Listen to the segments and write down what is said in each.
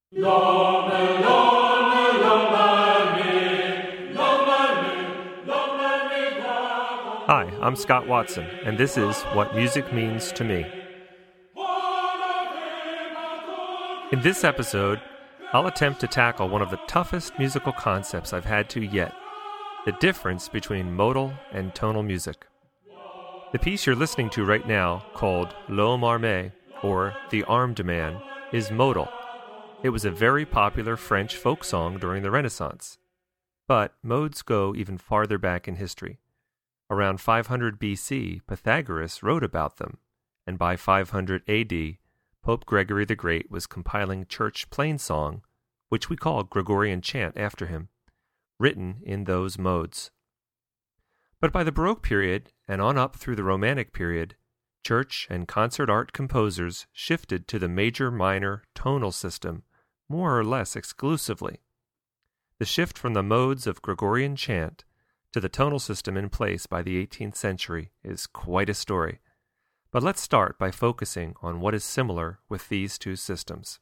Hi, I'm Scott Watson, and this is What Music Means to Me. In this episode, I'll attempt to tackle one of the toughest musical concepts I've had to yet, the difference between modal and tonal music. The piece you're listening to right now, called L'Homme Armé, or The Armed Man, is modal. It was a very popular French folk song during the Renaissance. But modes go even farther back in history. Around 500 BC, Pythagoras wrote about them, and by 500 AD, Pope Gregory the Great was compiling church plainsong, which we call Gregorian chant after him, written in those modes. But by the Baroque period and on up through the Romantic period, church and concert art composers shifted to the major-minor tonal system more or less exclusively. The shift from the modes of Gregorian chant to the tonal system in place by the 18th century is quite a story. But let's start by focusing on what is similar with these two systems.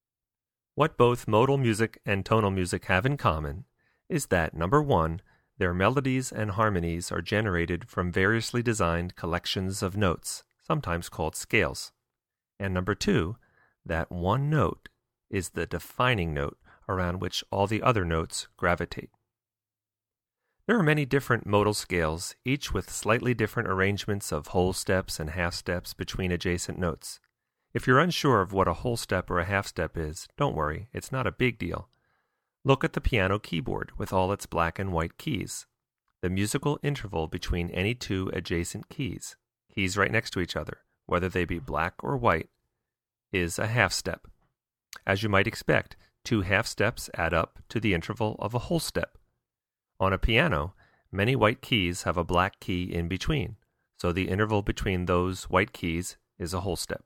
What both modal music and tonal music have in common is that, number one, their melodies and harmonies are generated from variously designed collections of notes, sometimes called scales. And number two, that one note is the defining note around which all the other notes gravitate. There are many different modal scales, each with slightly different arrangements of whole steps and half steps between adjacent notes. If you're unsure of what a whole step or a half step is, don't worry, it's not a big deal. Look at the piano keyboard with all its black and white keys. The musical interval between any two adjacent keys right next to each other, whether they be black or white, is a half step. As you might expect, two half steps add up to the interval of a whole step. On a piano, many white keys have a black key in between, so the interval between those white keys is a whole step.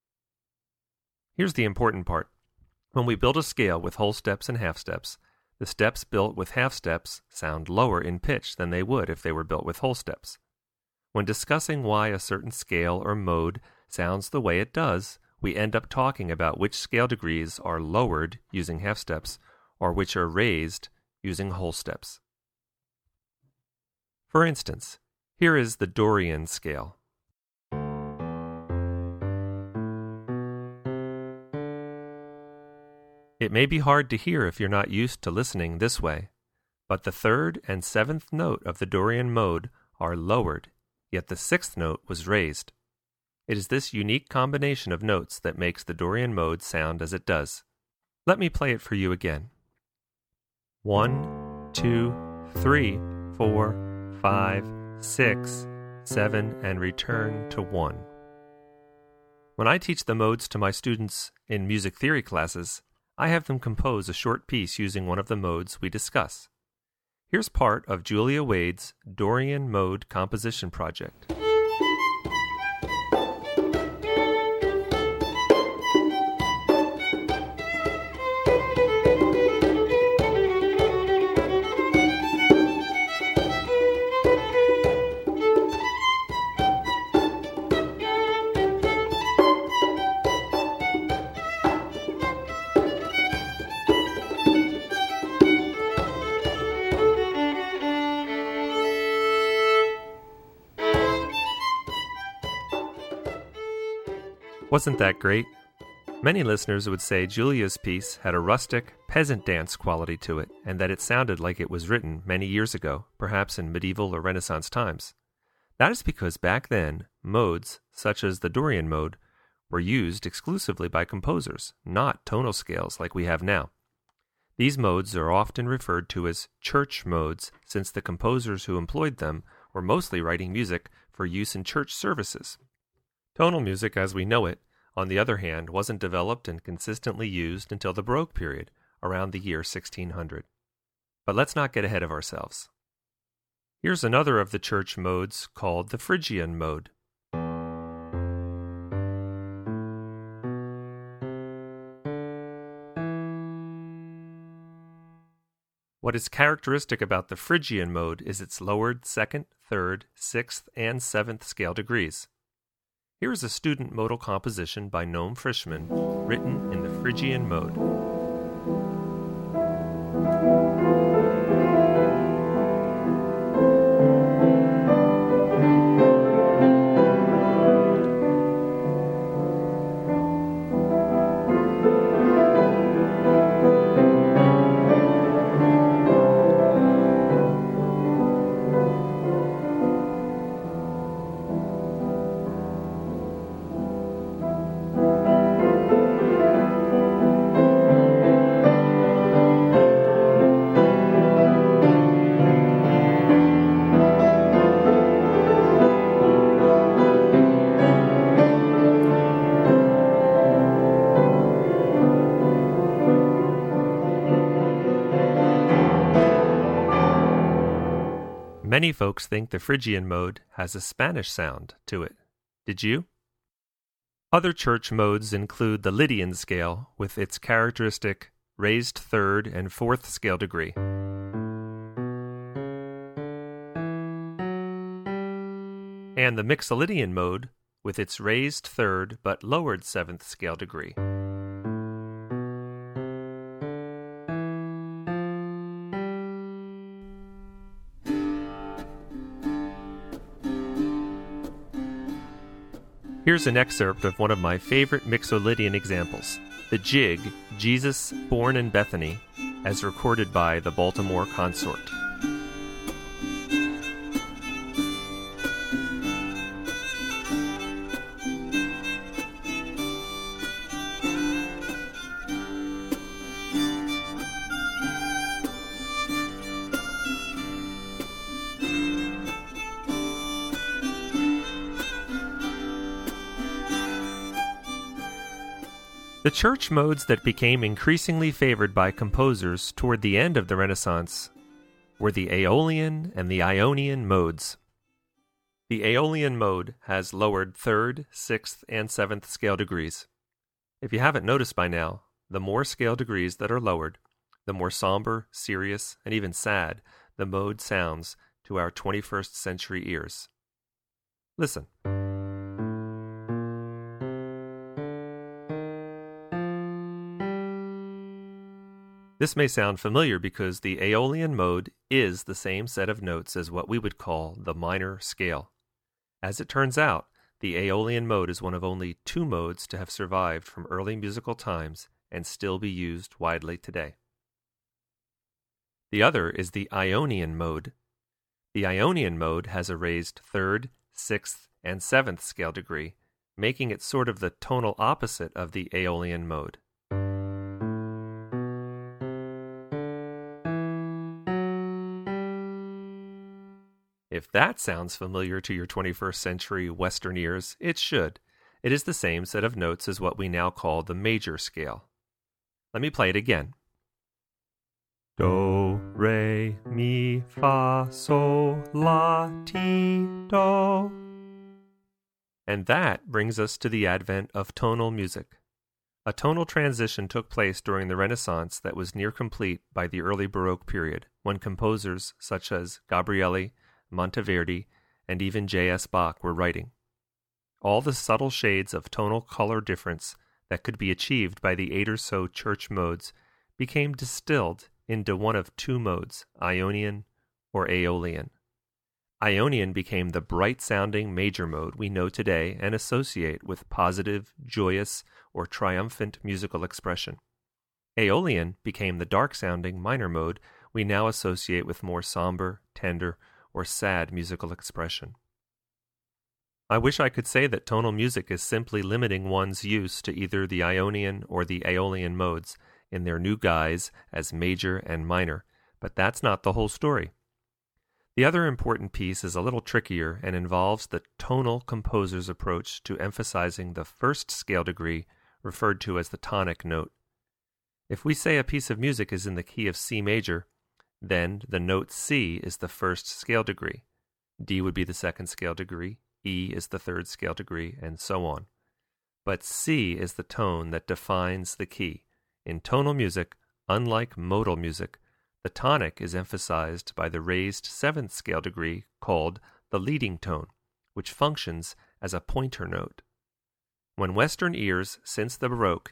Here's the important part. When we build a scale with whole steps and half steps, the steps built with half steps sound lower in pitch than they would if they were built with whole steps. When discussing why a certain scale or mode sounds the way it does, we end up talking about which scale degrees are lowered using half steps or which are raised using whole steps. For instance, here is the Dorian scale. It may be hard to hear if you're not used to listening this way, but the third and seventh note of the Dorian mode are lowered, yet the sixth note was raised. It is this unique combination of notes that makes the Dorian mode sound as it does. Let me play it for you again. 1, 2, 3, 4, 5, 6, 7, and return to 1. When I teach the modes to my students in music theory classes, I have them compose a short piece using one of the modes we discuss. Here's part of Julia Wade's Dorian Mode Composition Project. Wasn't that great? Many listeners would say Julia's piece had a rustic, peasant dance quality to it, and that it sounded like it was written many years ago, perhaps in medieval or Renaissance times. That is because back then, modes, such as the Dorian mode, were used exclusively by composers, not tonal scales like we have now. These modes are often referred to as church modes, since the composers who employed them were mostly writing music for use in church services. Tonal music as we know it, on the other hand, wasn't developed and consistently used until the Baroque period, around the year 1600. But let's not get ahead of ourselves. Here's another of the church modes called the Phrygian mode. What is characteristic about the Phrygian mode is its lowered second, third, sixth, and seventh scale degrees. Here is a student modal composition by Noam Frischman, written in the Phrygian mode. Many folks think the Phrygian mode has a Spanish sound to it. Did you? Other church modes include the Lydian scale with its characteristic raised third and fourth scale degree. And the Mixolydian mode with its raised third but lowered seventh scale degree. Here's an excerpt of one of my favorite Mixolydian examples, the jig, Jesus Born in Bethany, as recorded by the Baltimore Consort. The church modes that became increasingly favored by composers toward the end of the Renaissance were the Aeolian and the Ionian modes. The Aeolian mode has lowered third, sixth, and seventh scale degrees. If you haven't noticed by now, the more scale degrees that are lowered, the more somber, serious, and even sad the mode sounds to our 21st century ears. Listen. This may sound familiar because the Aeolian mode is the same set of notes as what we would call the minor scale. As it turns out, the Aeolian mode is one of only two modes to have survived from early musical times and still be used widely today. The other is the Ionian mode. The Ionian mode has a raised third, sixth, and seventh scale degree, making it sort of the tonal opposite of the Aeolian mode. If that sounds familiar to your 21st century Western ears, it should. It is the same set of notes as what we now call the major scale. Let me play it again. Do, re, mi, fa, sol, la, ti, do. And that brings us to the advent of tonal music. A tonal transition took place during the Renaissance that was near complete by the early Baroque period, when composers such as Gabrieli, Monteverdi, and even J.S. Bach were writing. All the subtle shades of tonal color difference that could be achieved by the 8 or so church modes became distilled into one of two modes, Ionian or Aeolian. Ionian became the bright-sounding major mode we know today and associate with positive, joyous, or triumphant musical expression. Aeolian became the dark-sounding minor mode we now associate with more somber, tender, or sad musical expression. I wish I could say that tonal music is simply limiting one's use to either the Ionian or the Aeolian modes in their new guise as major and minor, but that's not the whole story. The other important piece is a little trickier and involves the tonal composer's approach to emphasizing the first scale degree referred to as the tonic note. If we say a piece of music is in the key of C major, then the note C is the first scale degree, D would be the second scale degree, E is the third scale degree, and so on. But C is the tone that defines the key. In tonal music, unlike modal music, the tonic is emphasized by the raised seventh scale degree called the leading tone, which functions as a pointer note. When Western ears, since the Baroque,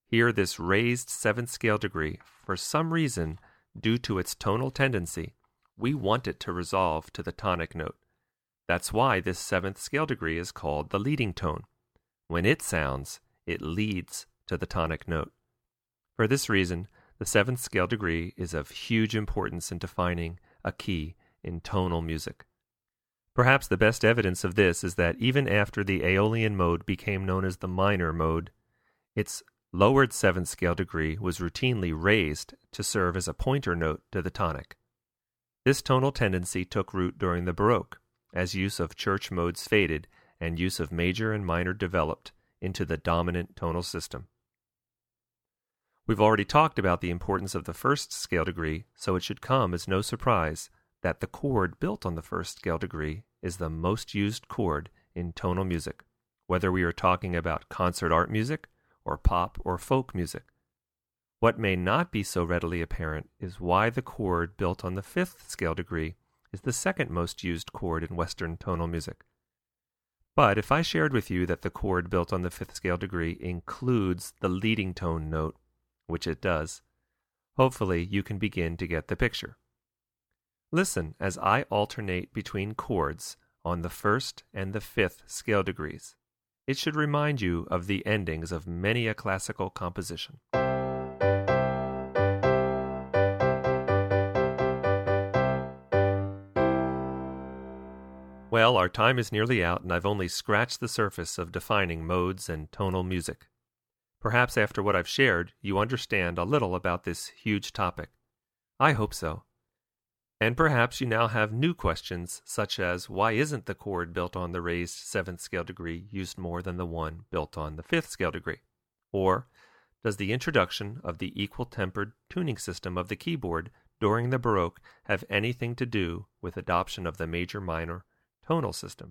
Here, this raised 7th scale degree, for some reason, due to its tonal tendency, we want it to resolve to the tonic note. That's why this 7th scale degree is called the leading tone. When it sounds, it leads to the tonic note. For this reason, the 7th scale degree is of huge importance in defining a key in tonal music. Perhaps the best evidence of this is that even after the Aeolian mode became known as the minor mode, its lowered 7th scale degree was routinely raised to serve as a pointer note to the tonic. This tonal tendency took root during the Baroque, as use of church modes faded and use of major and minor developed into the dominant tonal system. We've already talked about the importance of the 1st scale degree, so it should come as no surprise that the chord built on the 1st scale degree is the most used chord in tonal music, whether we are talking about concert art music or pop or folk music. What may not be so readily apparent is why the chord built on the 5th scale degree is the 2nd most used chord in Western tonal music. But if I shared with you that the chord built on the 5th scale degree includes the leading tone note, which it does, hopefully you can begin to get the picture. Listen as I alternate between chords on the 1st and the 5th scale degrees. It should remind you of the endings of many a classical composition. Well, our time is nearly out, and I've only scratched the surface of defining modes and tonal music. Perhaps after what I've shared, you understand a little about this huge topic. I hope so. And perhaps you now have new questions, such as why isn't the chord built on the raised 7th scale degree used more than the one built on the 5th scale degree? Or does the introduction of the equal-tempered tuning system of the keyboard during the Baroque have anything to do with adoption of the major-minor tonal system?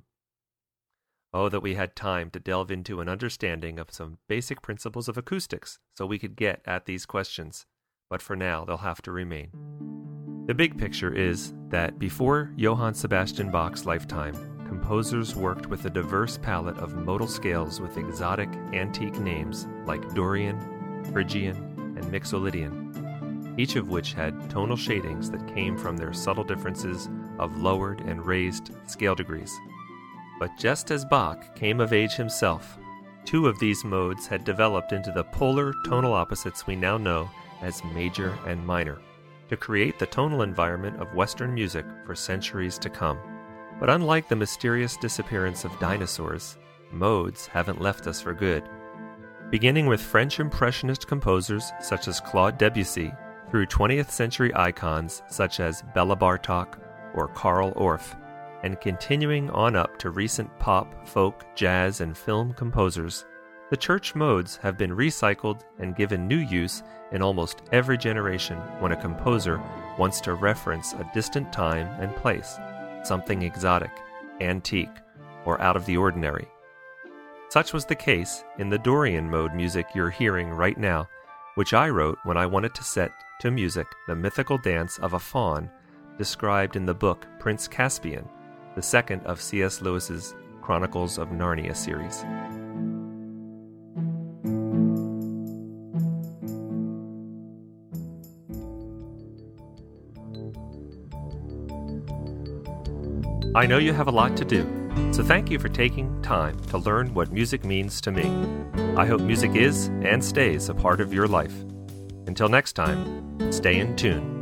Oh, that we had time to delve into an understanding of some basic principles of acoustics so we could get at these questions, but for now they'll have to remain. The big picture is that before Johann Sebastian Bach's lifetime, composers worked with a diverse palette of modal scales with exotic, antique names like Dorian, Phrygian, and Mixolydian, each of which had tonal shadings that came from their subtle differences of lowered and raised scale degrees. But just as Bach came of age himself, 2 of these modes had developed into the polar tonal opposites we now know as major and minor, to create the tonal environment of Western music for centuries to come. But unlike the mysterious disappearance of dinosaurs, modes haven't left us for good. Beginning with French Impressionist composers such as Claude Debussy, through 20th century icons such as Bela Bartok or Carl Orff, and continuing on up to recent pop, folk, jazz, and film composers, the church modes have been recycled and given new use in almost every generation when a composer wants to reference a distant time and place, something exotic, antique, or out of the ordinary. Such was the case in the Dorian mode music you're hearing right now, which I wrote when I wanted to set to music the mythical dance of a faun described in the book Prince Caspian, the 2nd of C.S. Lewis's Chronicles of Narnia series. I know you have a lot to do, so thank you for taking time to learn what music means to me. I hope music is and stays a part of your life. Until next time, stay in tune.